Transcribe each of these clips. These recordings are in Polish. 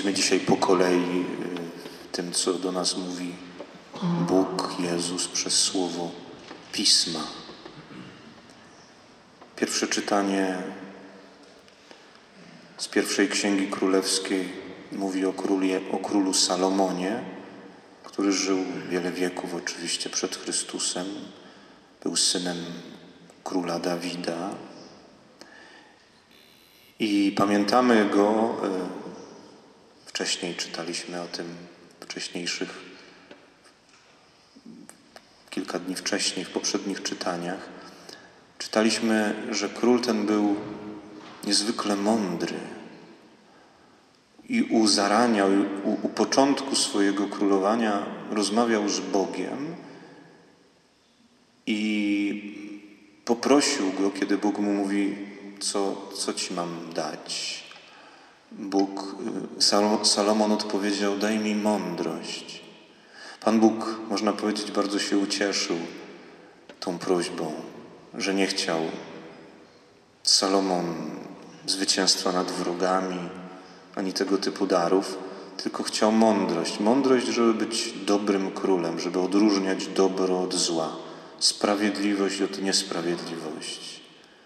Pójdźmy dzisiaj po kolei tym, co do nas mówi Bóg, Jezus przez słowo Pisma. Pierwsze czytanie z pierwszej Księgi Królewskiej mówi o królu Salomonie, który żył wiele wieków oczywiście przed Chrystusem. Był synem króla Dawida. I pamiętamy go, wcześniej czytaliśmy o tym, kilka dni wcześniej, w poprzednich czytaniach. Czytaliśmy, że król ten był niezwykle mądry i u zarania, u początku swojego królowania rozmawiał z Bogiem i poprosił go, kiedy Bóg mu mówi, co ci mam dać. Salomon odpowiedział, daj mi mądrość. Pan Bóg, można powiedzieć, bardzo się ucieszył tą prośbą, że nie chciał Salomon zwycięstwa nad wrogami, ani tego typu darów, tylko chciał mądrość. Mądrość, żeby być dobrym królem, żeby odróżniać dobro od zła, sprawiedliwość od niesprawiedliwości.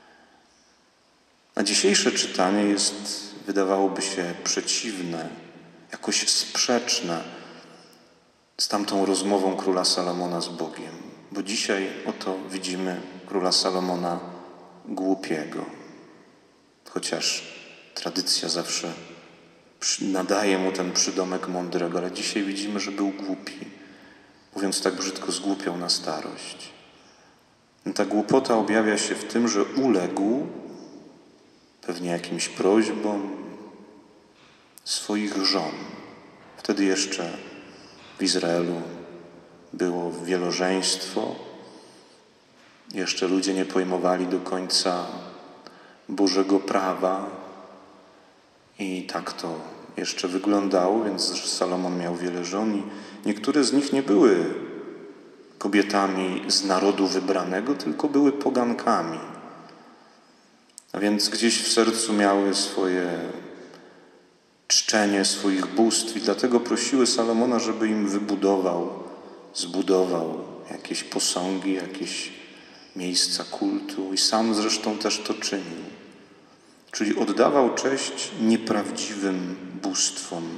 A dzisiejsze czytanie jest, wydawałoby się, przeciwne, jakoś sprzeczne z tamtą rozmową króla Salomona z Bogiem. Bo dzisiaj oto widzimy króla Salomona głupiego. Chociaż tradycja zawsze nadaje mu ten przydomek mądrego, ale dzisiaj widzimy, że był głupi. Mówiąc tak brzydko, zgłupiał na starość. I ta głupota objawia się w tym, że uległ pewnie jakimś prośbom swoich żon. Wtedy jeszcze w Izraelu było wielożeństwo. Jeszcze ludzie nie pojmowali do końca Bożego prawa i tak to jeszcze wyglądało, więc Salomon miał wiele żon i niektóre z nich nie były kobietami z narodu wybranego, tylko były pogankami. A więc gdzieś w sercu miały swoje czczenie swoich bóstw i dlatego prosiły Salomona, żeby im zbudował jakieś posągi, jakieś miejsca kultu i sam zresztą też to czynił. Czyli oddawał cześć nieprawdziwym bóstwom.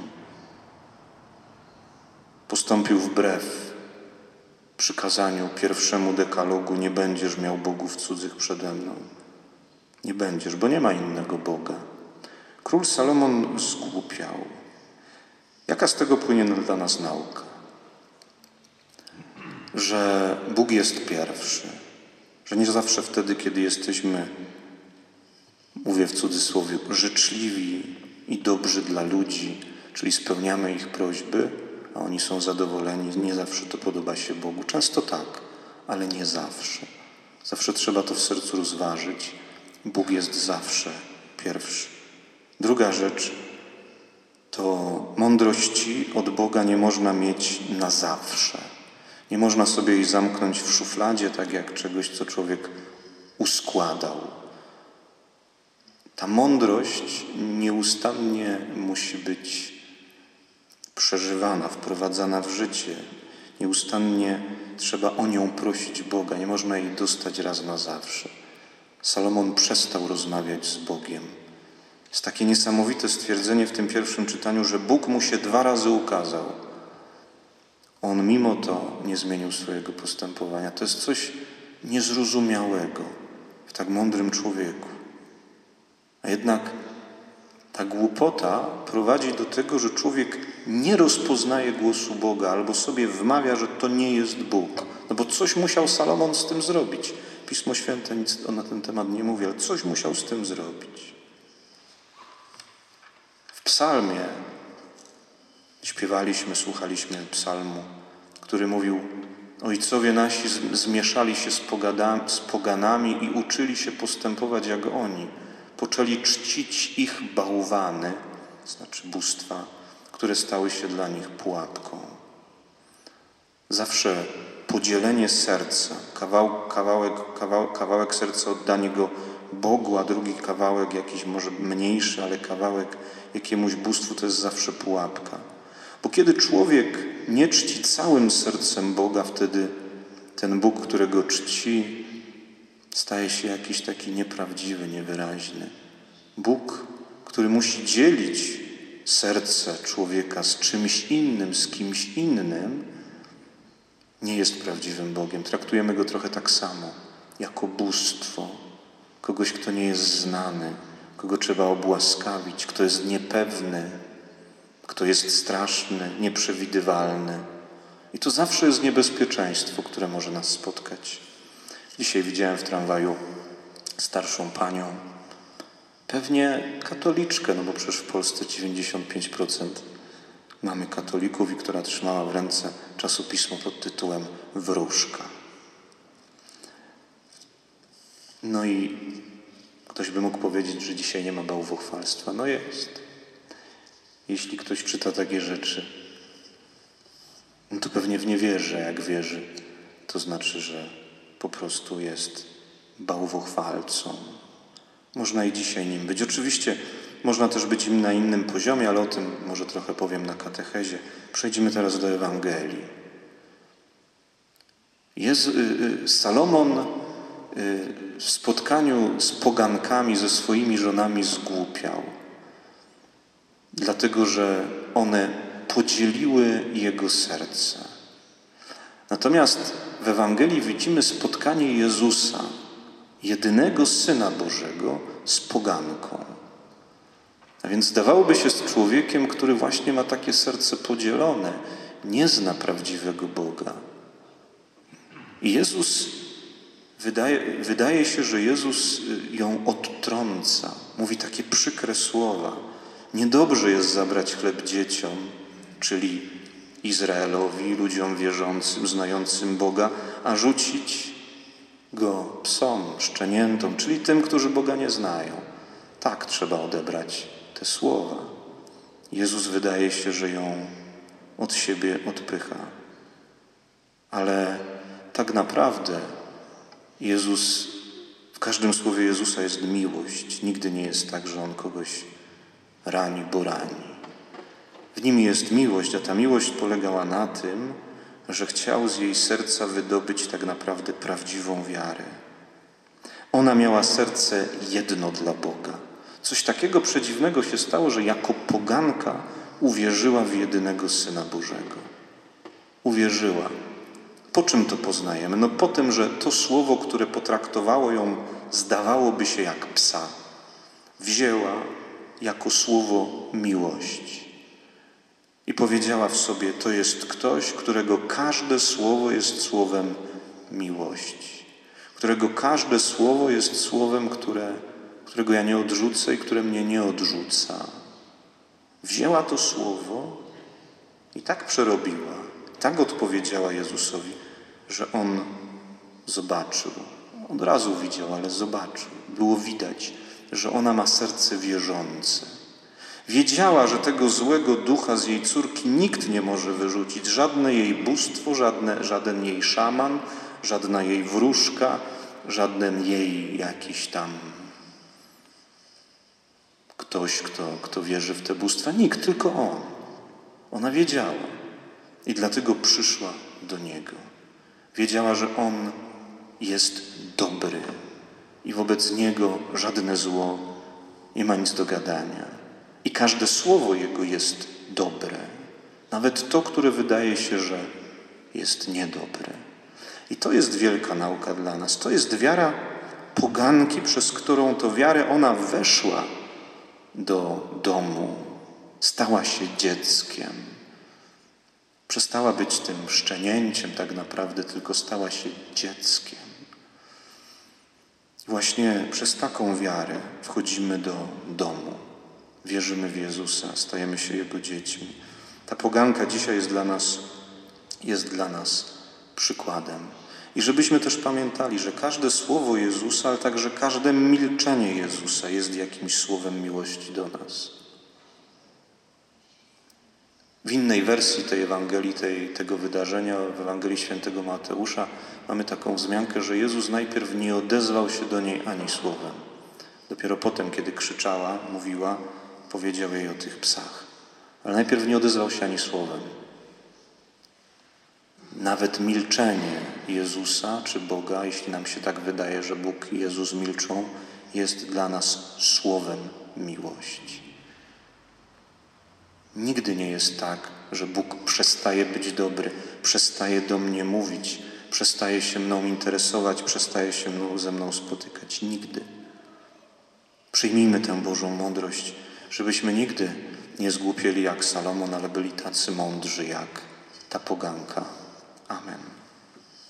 Postąpił wbrew przykazaniu pierwszemu dekalogu, nie będziesz miał bogów cudzych przede mną. Nie będziesz, bo nie ma innego Boga. Król Salomon zgłupiał. Jaka z tego płynie dla nas nauka? Że Bóg jest pierwszy. Że nie zawsze wtedy, kiedy jesteśmy, mówię w cudzysłowie, życzliwi i dobrzy dla ludzi, czyli spełniamy ich prośby, a oni są zadowoleni, nie zawsze to podoba się Bogu. Często tak, ale nie zawsze. Zawsze trzeba to w sercu rozważyć. Bóg jest zawsze pierwszy. Druga rzecz to mądrości od Boga nie można mieć na zawsze. Nie można sobie jej zamknąć w szufladzie, tak jak czegoś, co człowiek uskładał. Ta mądrość nieustannie musi być przeżywana, wprowadzana w życie. Nieustannie trzeba o nią prosić Boga. Nie można jej dostać raz na zawsze. Salomon przestał rozmawiać z Bogiem. Jest takie niesamowite stwierdzenie w tym pierwszym czytaniu, że Bóg mu się 2 razy ukazał. On mimo to nie zmienił swojego postępowania. To jest coś niezrozumiałego w tak mądrym człowieku. A jednak ta głupota prowadzi do tego, że człowiek nie rozpoznaje głosu Boga albo sobie wmawia, że to nie jest Bóg. No bo coś musiał Salomon z tym zrobić. Pismo Święte nic na ten temat nie mówi, ale coś musiał z tym zrobić. W psalmie słuchaliśmy psalmu, który mówił: ojcowie nasi zmieszali się z poganami i uczyli się postępować jak oni. Poczęli czcić ich bałwany, znaczy bóstwa, które stały się dla nich pułapką. Zawsze podzielenie serca, kawałek serca, oddanie go Bogu, a drugi kawałek, jakiś może mniejszy, ale kawałek jakiemuś bóstwu, to jest zawsze pułapka. Bo kiedy człowiek nie czci całym sercem Boga, wtedy ten Bóg, którego czci, staje się jakiś taki nieprawdziwy, niewyraźny. Bóg, który musi dzielić serce człowieka z czymś innym, z kimś innym, nie jest prawdziwym Bogiem. Traktujemy Go trochę tak samo, jako bóstwo, kogoś, kto nie jest znany, kogo trzeba obłaskawić, kto jest niepewny, kto jest straszny, nieprzewidywalny. I to zawsze jest niebezpieczeństwo, które może nas spotkać. Dzisiaj widziałem w tramwaju starszą panią, pewnie katoliczkę, no bo przecież w Polsce 95% mamy katolików, i która trzymała w ręce czasopismo pod tytułem Wróżka. No i ktoś by mógł powiedzieć, że dzisiaj nie ma bałwochwalstwa. No jest. Jeśli ktoś czyta takie rzeczy, no to pewnie w nie wierzy. Jak wierzy, to znaczy, że po prostu jest bałwochwalcą. Można i dzisiaj nim być. Oczywiście można też być im na innym poziomie, ale o tym może trochę powiem na katechezie. Przejdźmy teraz do Ewangelii. Salomon w spotkaniu z pogankami, ze swoimi żonami zgłupiał, dlatego że one podzieliły jego serce. Natomiast w Ewangelii widzimy spotkanie Jezusa, jedynego Syna Bożego, z poganką. A więc zdawałoby się z człowiekiem, który właśnie ma takie serce podzielone, nie zna prawdziwego Boga. I wydaje się, że Jezus ją odtrąca. Mówi takie przykre słowa. Niedobrze jest zabrać chleb dzieciom, czyli Izraelowi, ludziom wierzącym, znającym Boga, a rzucić go psom, szczeniętom, czyli tym, którzy Boga nie znają. Tak trzeba odebrać te słowa. Jezus wydaje się, że ją od siebie odpycha. Ale tak naprawdę w każdym słowie Jezusa jest miłość. Nigdy nie jest tak, że On kogoś rani, bo rani. W Nim jest miłość, a ta miłość polegała na tym, że chciał z jej serca wydobyć tak naprawdę prawdziwą wiarę. Ona miała serce jedno dla Boga. Coś takiego przedziwnego się stało, że jako poganka uwierzyła w jedynego Syna Bożego. Uwierzyła. Po czym to poznajemy? No po tym, że to słowo, które potraktowało ją, zdawałoby się jak psa, wzięła jako słowo miłość. I powiedziała w sobie, to jest ktoś, którego każde słowo jest słowem miłości. Którego każde słowo jest słowem, którego ja nie odrzucę i które mnie nie odrzuca. Wzięła to słowo i tak przerobiła, tak odpowiedziała Jezusowi, że On zobaczył. Od razu widział, ale zobaczył. Było widać, że ona ma serce wierzące. Wiedziała, że tego złego ducha z jej córki nikt nie może wyrzucić. Żadne jej bóstwo, żaden jej szaman, żadna jej wróżka, żaden jej jakiś tam ktoś, kto wierzy w te bóstwa. Nikt, tylko On. Ona wiedziała i dlatego przyszła do Niego. Wiedziała, że On jest dobry i wobec Niego żadne zło nie ma nic do gadania. I każde słowo Jego jest dobre. Nawet to, które wydaje się, że jest niedobre. I to jest wielka nauka dla nas. To jest wiara poganki, przez którą to wiarę ona weszła do domu. Stała się dzieckiem. Przestała być tym szczenięciem tak naprawdę, tylko stała się dzieckiem. Właśnie przez taką wiarę wchodzimy do domu. Wierzymy w Jezusa, stajemy się Jego dziećmi. Ta poganka dzisiaj jest dla nas przykładem. I żebyśmy też pamiętali, że każde słowo Jezusa, ale także każde milczenie Jezusa jest jakimś słowem miłości do nas. W innej wersji tej Ewangelii, tego wydarzenia, w Ewangelii Świętego Mateusza, mamy taką wzmiankę, że Jezus najpierw nie odezwał się do niej ani słowem. Dopiero potem, kiedy krzyczała, mówiła, powiedział jej o tych psach. Ale najpierw nie odezwał się ani słowem. Nawet milczenie Jezusa czy Boga, jeśli nam się tak wydaje, że Bóg i Jezus milczą, jest dla nas słowem miłości. Nigdy nie jest tak, że Bóg przestaje być dobry, przestaje do mnie mówić, przestaje się mną interesować, przestaje się ze mną spotykać. Nigdy. Przyjmijmy tę Bożą mądrość, żebyśmy nigdy nie zgłupieli jak Salomon, ale byli tacy mądrzy jak ta poganka. Amen.